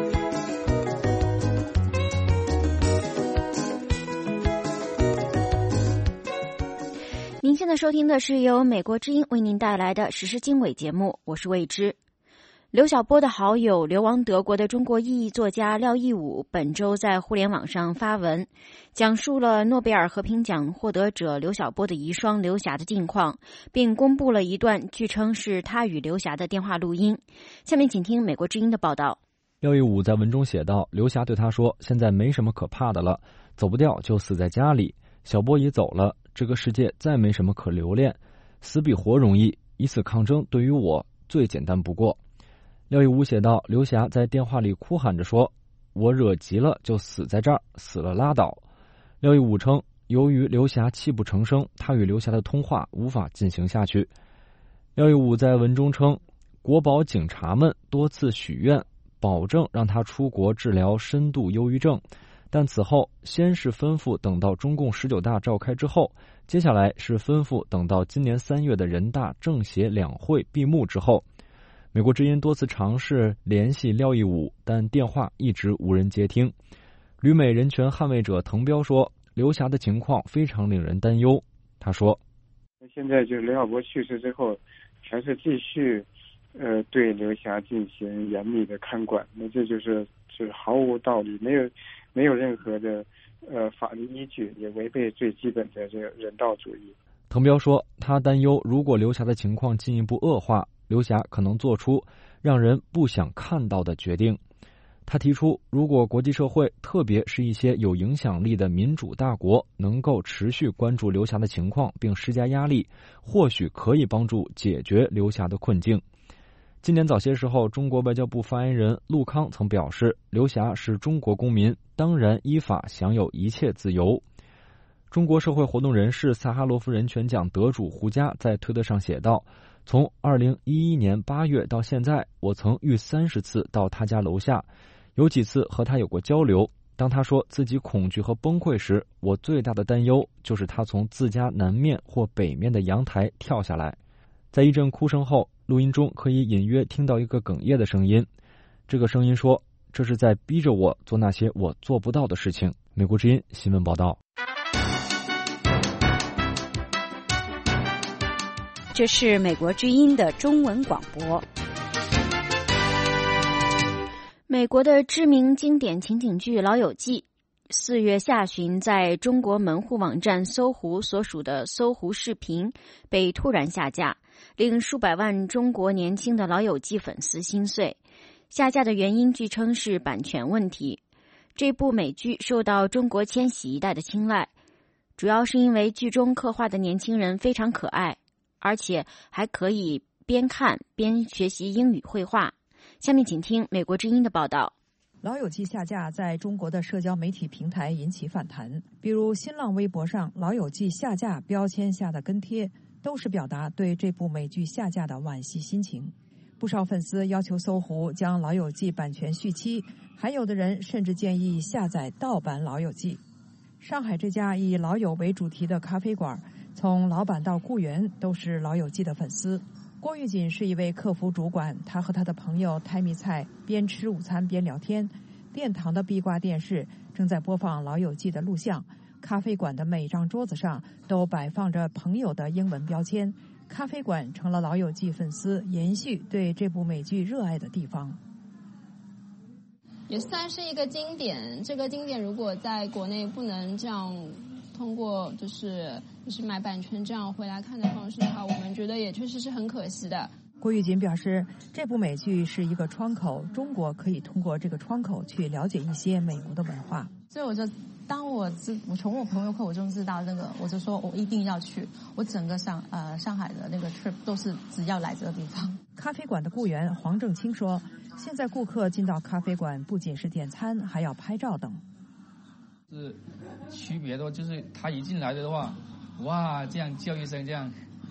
您现在收听的是由美国之音为您带来的时事经纬节目，我是魏之。刘晓波的好友流亡德国的中国意义作家廖亦武本周在互联网上发文，讲述了诺贝尔和平奖获得者刘晓波的遗孀刘霞的近况，并公布了一段据称是他与刘霞的电话录音。下面请听美国之音的报道。 廖亦武在文中写道，刘霞对他说，现在没什么可怕的了，走不掉就死在家里，小波已走了，这个世界再没什么可留恋，死比活容易，以死抗争对于我最简单不过。廖亦武写道，刘霞在电话里哭喊着说，我惹急了就死在这儿，死了拉倒。廖亦武称，由于刘霞泣不成声，他与刘霞的通话无法进行下去。廖亦武在文中称，国保警察们多次许愿保证让他出国治疗深度忧郁症，但此后先是吩咐等到中共19大召开之后，接下来是吩咐等到今年3月的人大政协两会闭幕之后。美国之音多次尝试联系廖亦武，但电话一直无人接听。旅美人权捍卫者滕彪说，刘霞的情况非常令人担忧。他说， 现在就是刘晓波去世之后，还是继续对刘霞进行严密的看管，那这就是毫无道理，没有任何的法律依据，也违背最基本的这个人道主义。 滕彪说，他担忧如果刘霞的情况进一步恶化，刘霞可能做出让人不想看到的决定。他提出，如果国际社会，特别是一些有影响力的民主大国，能够持续关注刘霞的情况并施加压力，或许可以帮助解决刘霞的困境。今年早些时候，中国外交部发言人陆康曾表示，刘霞是中国公民，当然依法享有一切自由。中国社会活动人士萨哈罗夫人权奖得主胡佳在推特上写道，从2011年8月到现在，我曾逾30次到他家楼下，有几次和他有过交流。当他说自己恐惧和崩溃时，我最大的担忧就是他从自家南面或北面的阳台跳下来。在一阵哭声后，录音中可以隐约听到一个哽咽的声音。这个声音说，这是在逼着我做那些我做不到的事情。美国之音新闻报道。 这是美国之音的中文广播。美国的知名经典情景剧《老友记》4月下旬在中国门户网站搜狐所属的搜狐视频被突然下架，令数百万中国年轻的老友记粉丝心碎。下架的原因据称是版权问题。这部美剧受到中国千禧一代的青睐，主要是因为剧中刻画的年轻人非常可爱，而且还可以边看边学习英语绘画。下面请听美国之音的报道。 老友记下架在中国的社交媒体平台引起反弹，比如新浪微博上老友记下架标签下的跟贴，都是表达对这部美剧下架的惋惜心情。不少粉丝要求搜狐将老友记版权续期，还有的人甚至建议下载盗版老友记。上海这家以老友为主题的咖啡馆，从老板到雇员都是老友记的粉丝。郭玉锦是一位客服主管，他和他的朋友泰米菜边吃午餐边聊天。殿堂的壁挂电视正在播放老友记的录像，咖啡馆的每张桌子上都摆放着朋友的英文标签，咖啡馆成了老友记粉丝延续对这部美剧热爱的地方。 也算是一个经典，这个经典如果在国内不能这样通过就是买版权这样回来看的方式的话，我们觉得也确实是很可惜的。 郭玉锦表示，这部美剧是一个窗口，中国可以通过这个窗口去了解一些美国的文化。 所以我从我朋友口中知道那个，我就说我一定要去。我整个上海的那个 trip 都是只要来这个地方。 咖啡馆的雇员黄正清说，现在顾客进到咖啡馆不仅是点餐，还要拍照等。 是区别的，就是他一进来的话，哇，这样叫一声，这样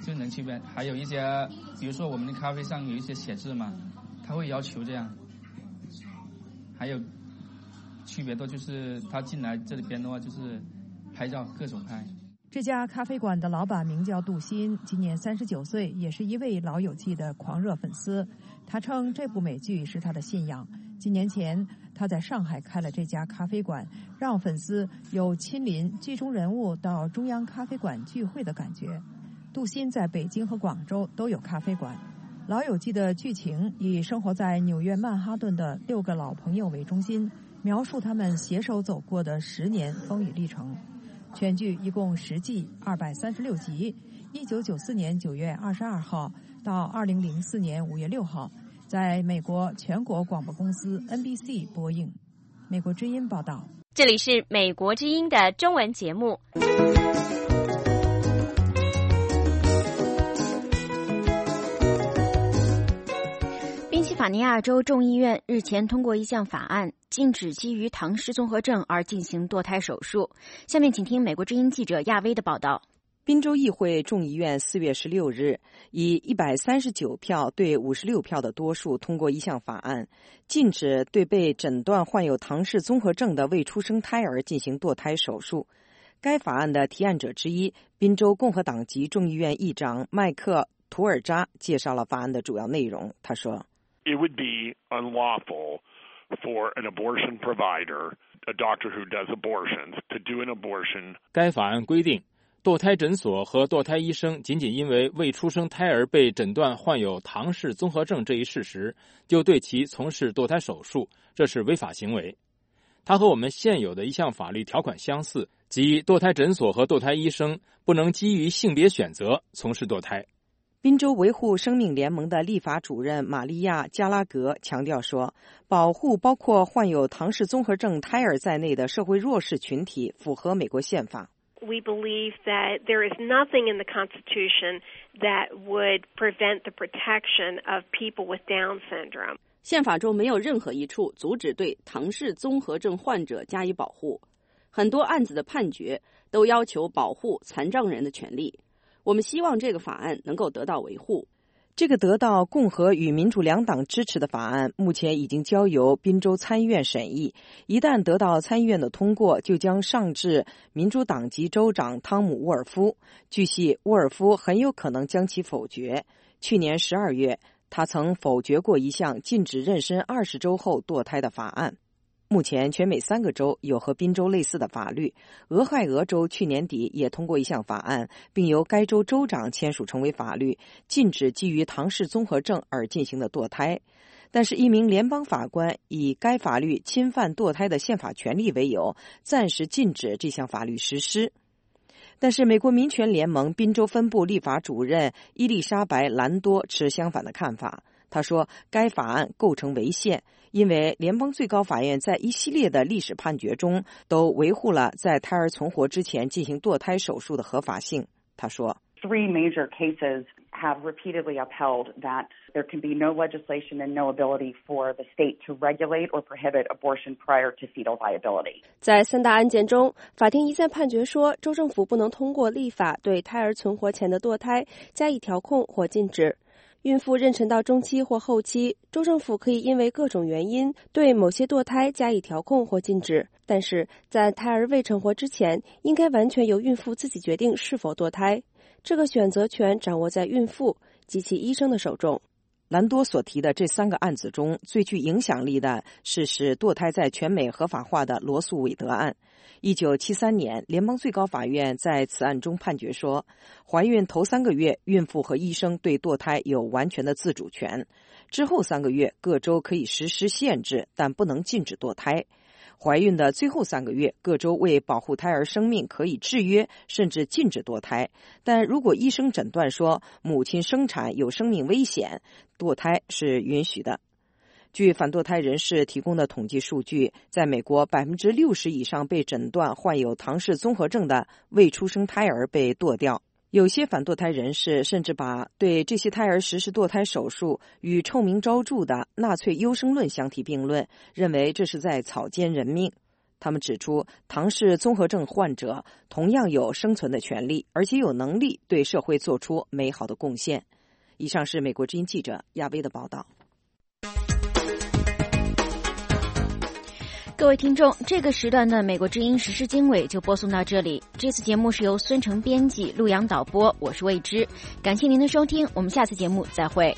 就能区别。还有一些，比如说我们的咖啡上有一些写字嘛，他会要求这样。还有区别的就是他进来这里边的话，就是拍照各种拍。 这家咖啡馆的老板名叫杜欣，今年39岁，也是一位《老友记》的狂热粉丝。他称这部美剧是他的信仰。几年前，他在上海开了这家咖啡馆，让粉丝有亲临剧中人物到中央咖啡馆聚会的感觉。杜欣在北京和广州都有咖啡馆。《老友记》的剧情以生活在纽约曼哈顿的6个老朋友为中心，描述他们携手走过的10年风雨历程。全剧一共10季，236集，1994年9月22号到2004年5月6号，在美国全国广播公司 NBC 播映。美国之音报道。 这里是美国之音的中文节目。宾夕法尼亚州众议院日前通过一项法案，禁止基于唐氏综合症而进行堕胎手术。下面请听美国之音记者亚薇的报道。 宾州议会众议院4月16日以139票对56票的多数通过一项法案，禁止对被诊断患有唐氏综合症的未出生胎儿进行堕胎手术。该法案的提案者之一，宾州共和党籍众议院议长麦克·图尔扎介绍了法案的主要内容。他说 It would be unlawful for an abortion provider, a doctor who does abortions, to do an abortion. 该法案规定，堕胎诊所和堕胎医生仅仅因为未出生胎儿被诊断患有唐氏综合症这一事实，就对其从事堕胎手术，这是违法行为。它和我们现有的一项法律条款相似，即堕胎诊所和堕胎医生不能基于性别选择从事堕胎。 宾州维护生命联盟的立法主任玛利亚·加拉格强调说，保护包括患有唐氏综合症胎儿在内的社会弱势群体符合美国宪法。 We believe that there is nothing in the Constitution that would prevent the protection of people with Down syndrome. 宪法中没有任何一处阻止对唐氏综合症患者加以保护。很多案子的判决都要求保护残障人的权利。我们希望这个法案能够得到维护。 这个得到共和与民主两党支持的法案目前已经交由宾州参议院审议，一旦得到参议院的通过，就将上至民主党籍州长汤姆·沃尔夫。据悉，沃尔夫很有可能将其否决。去年12月，他曾否决过一项禁止妊娠20周后堕胎的法案。目前全美3个州有和宾州类似的法律。俄亥俄州去年底也通过一项法案，并由该州州长签署成为法律，禁止基于唐氏综合症而进行的堕胎。但是一名联邦法官以该法律侵犯堕胎的宪法权利为由，暂时禁止这项法律实施。但是美国民权联盟宾州分部立法主任伊丽莎白·兰多持相反的看法。他说，该法案构成违宪，因为联邦最高法院在一系列的历史判决中都维护了在胎儿存活之前进行堕胎手术的合法性。他说 Three major cases have repeatedly upheld that there can be no legislation and no ability for the state to regulate or prohibit abortion prior to fetal viability. 在3大案件中，法庭一再判决说，州政府不能通过立法对胎儿存活前的堕胎加以调控或禁止。孕妇妊娠到中期或后期，州政府可以因为各种原因对某些堕胎加以调控或禁止，但是在胎儿未成活之前，应该完全由孕妇自己决定是否堕胎。这个选择权掌握在孕妇及其医生的手中。 兰多所提的这3个案子中，最具影响力的是使堕胎在全美合法化的罗素韦德案。1973年，联邦最高法院在此案中判决说，怀孕头3个月，孕妇和医生对堕胎有完全的自主权。之后3个月，各州可以实施限制，但不能禁止堕胎。怀孕的最后3个月，各州为保护胎儿生命可以制约甚至禁止堕胎，但如果医生诊断说母亲生产有生命危险，堕胎是允许的。据反堕胎人士提供的统计数据，在美国60%以上被诊断患有唐氏综合症的未出生胎儿被堕掉。有些反堕胎人士甚至把对这些胎儿实施堕胎手术与臭名昭著的纳粹优生论相提并论，认为这是在草菅人命。 他们指出，唐氏综合症患者同样有生存的权利，而且有能力对社会做出美好的贡献。以上是美国之音记者亚薇的报道。 各位听众，这个时段的美国之音时事经纬就播送到这里。这次节目是由孙成编辑、陆阳导播，我是魏之，感谢您的收听，我们下次节目再会。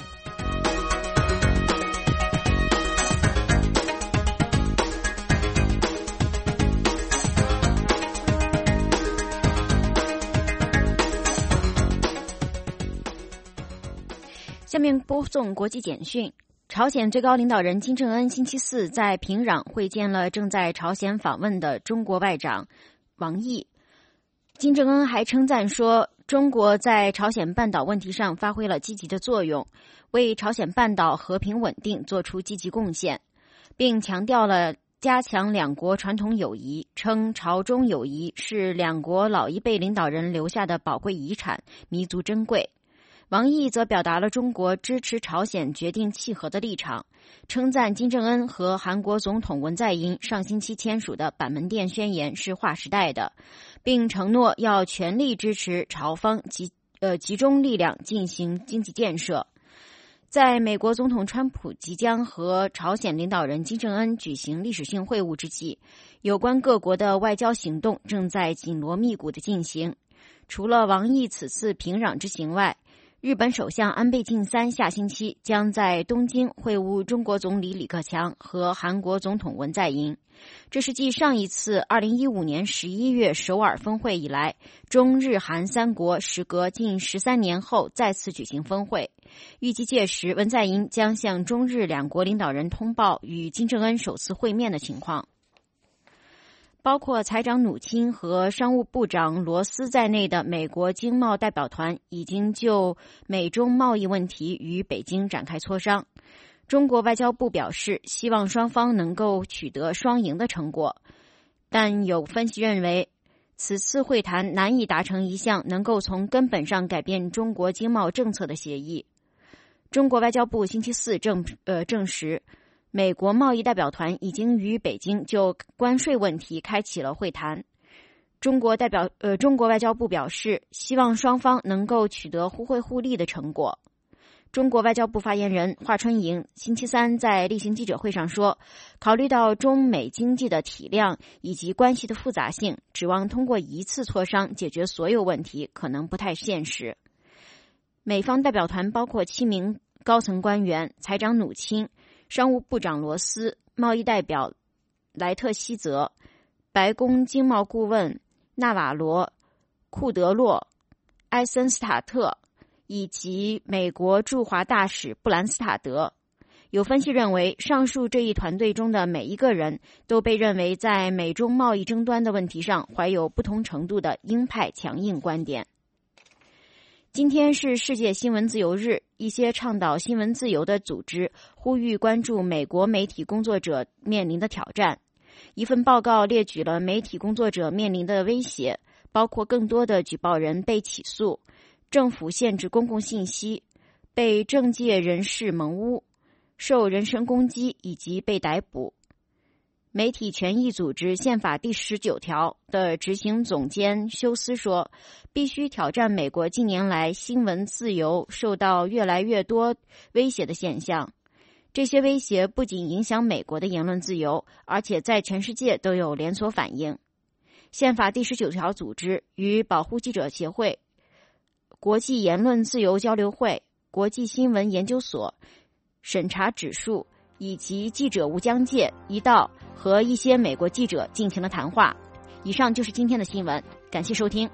下面播送国际简讯。朝鲜最高领导人金正恩星期四在平壤会见了正在朝鲜访问的中国外长王毅。金正恩还称赞说，中国在朝鲜半岛问题上发挥了积极的作用，为朝鲜半岛和平稳定做出积极贡献，并强调了加强两国传统友谊，称朝中友谊是两国老一辈领导人留下的宝贵遗产，弥足珍贵。王毅则表达了中国支持朝鲜决定契合的立场，称赞金正恩和韩国总统文在寅上星期签署的板门店宣言是划时代的，并承诺要全力支持朝方集中力量进行经济建设。在美国总统川普即将和朝鲜领导人金正恩举行历史性会晤之际，有关各国的外交行动正在紧锣密鼓地进行。除了王毅此次平壤之行外，日本首相安倍晋三下星期将在东京会晤中国总理李克强和韩国总统文在寅，这是继上一次2015年11月首尔峰会以来，中日韩三国时隔近13年后再次举行峰会。预计届时文在寅将向中日两国领导人通报与金正恩首次会面的情况。包括财长努钦和商务部长罗斯在内的美国经贸代表团已经就美中贸易问题与北京展开磋商。中国外交部表示，希望双方能够取得双赢的成果，但有分析认为，此次会谈难以达成一项能够从根本上改变中国经贸政策的协议。中国外交部星期四证实，美国贸易代表团已经与北京就关税问题开启了会谈。中国外交部表示，希望双方能够取得互惠互利的成果。中国外交部发言人华春莹星期三在例行记者会上说，考虑到中美经济的体量以及关系的复杂性，指望通过一次磋商解决所有问题可能不太现实。美方代表团包括7名高层官员，财长努钦、商务部长罗斯、贸易代表莱特希泽、白宫经贸顾问纳瓦罗、库德洛、埃森斯塔特以及美国驻华大使布兰斯塔德。有分析认为，上述这一团队中的每一个人都被认为在美中贸易争端的问题上怀有不同程度的鹰派强硬观点。今天是世界新闻自由日，一些倡导新闻自由的组织呼吁关注美国媒体工作者面临的挑战。一份报告列举了媒体工作者面临的威胁，包括更多的举报人被起诉、政府限制公共信息、被政界人士蒙污、受人身攻击以及被逮捕。媒体权益组织宪法第19条的执行总监休斯说，必须挑战美国近年来新闻自由受到越来越多威胁的现象。这些威胁不仅影响美国的言论自由，而且在全世界都有连锁反应。宪法第19条组织与保护记者协会、国际言论自由交流会、国际新闻研究所、审查指数以及记者无疆界一道和一些美国记者进行了谈话。以上就是今天的新闻，感谢收听。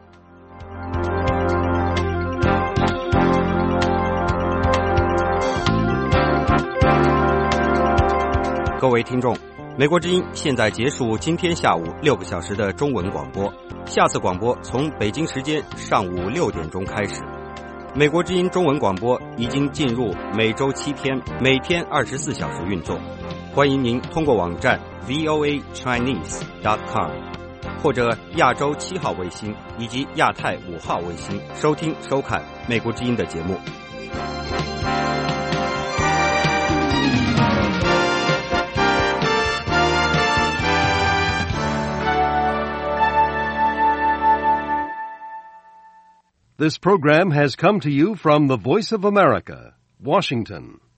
各位听众，美国之音现在结束今天下午6个小时的中文广播，下次广播从北京时间上午6点钟开始。美国之音中文广播已经进入每周7天，每天24小时运作。欢迎您通过网站 voachinese.com 或者亚洲7号卫星以及亚太5号卫星收听收看美国之音的节目。 This program has come to you from the Voice of America, Washington.